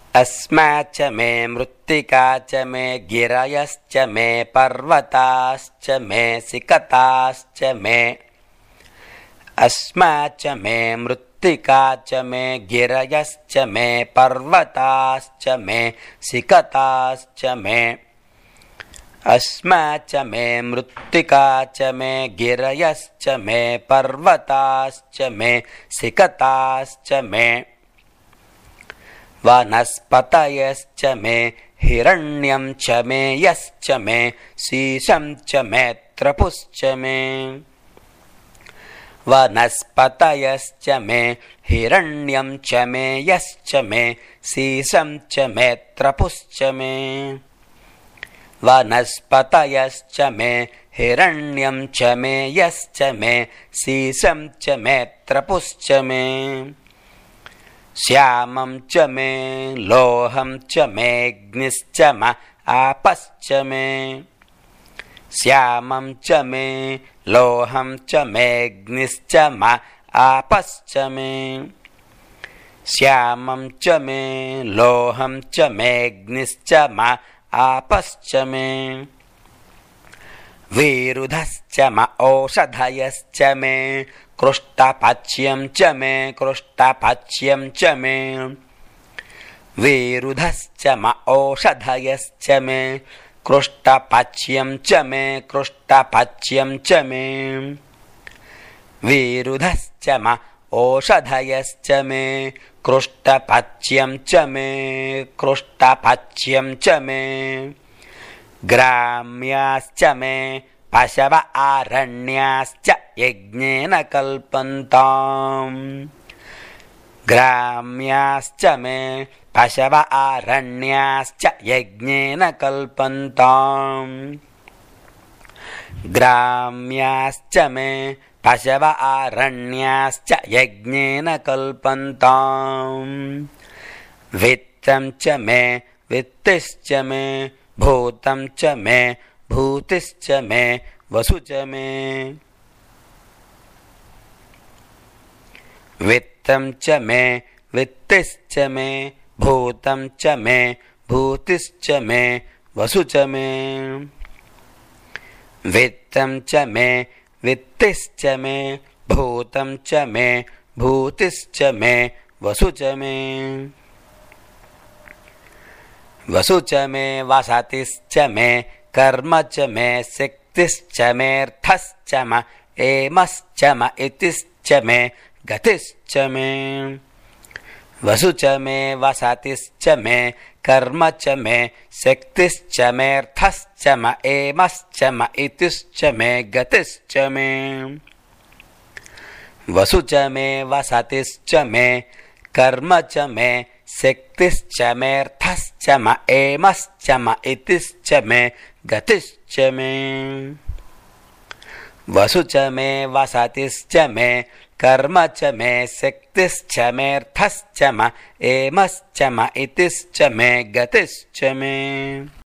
अस्माच्च मे मृत्तिका च मे गिरयश्च मे पर्वताश्च मे सिकताश्च मे अस्माच्च मे मृत्तिका च मे गिरयश्च मे पर्वताश्च मे सिकताश्च मे अस्माच्च मे मृत्तिका च मे गिरयश्च मे पर्वताश्च मे सिकताश्च मे वनस्पतयश्च मे हिरण्यं च मे यश्च मे शीशं च मे त्रपुश्च मे वनस्पतयश्च मे हिरण्यं च मे यश्च मे शीशं च मे त्रपुश्च मे वनस्पतयश्च मे हिरण्यं च मे यश्च मे शीशं च मे त्रपुश्च मे श्यामं च मे लोहं च मेऽग्निश्च म आपश्च मे श्यामं च मे लोहं च मेऽग्निश्च म आपश्च मे श्यामं च मे लोहं च मेऽग्निश्च म आपश्च मे विरुधश्च म औषधयश्च मे कृष्टपच्यं च मे कृष्टपच्यं च मे विरुधश्च म औषधयश्च मे कृष्टपच्यं च मे कृष्टपच्यं च मे विरुधश्च म औषधयश्च मे कृष्टपच्यं च मे कृष्टपच्यं च मे ग्राम्याश्च मे पशव आरण्याश्च यज्ञेन कल्पन्ताम् ग्राम्याश्च मे पशव आरण्याश्च यज्ञेन कल्पन्ताम् ग्राम्याश्च मे पशव आरण्याश्च यज्ञेन कल्पन्ताम् वित्तं च मे वित्तिश्च मे भूतं च मे भूतिश्च मे वसु च मे वित्तं च मे वित्तिश्च मे भूतं च मे भूतिश्च मे वसु च मे वित्तं च मे वित्तिश्च मे भूतं च मे भूतिश्च मे वसु च मे वसु च मे वसतिश्च मे कर्म च मे शक्तिश्च मेऽर्थश्च म एमश्च म इतिश्च मे गतिश्च मे वसु च मे वसतिश्च मे कर्म च मे शक्तिश्च मेऽर्थश्च म एमश्च म इतिश्च मे गतिश्च मे वसु च मे वसतिश्च मे कर्म च मे शक्तिश्च मेऽर्थश्च म एमश्च म इतिश्च मे गतिश्च मे वसु च मे वसतिश्च मे कर्म च मे शक्तिश्च मेऽर्थश्च म एमश्च म इतिश्च मे गतिश्च मे।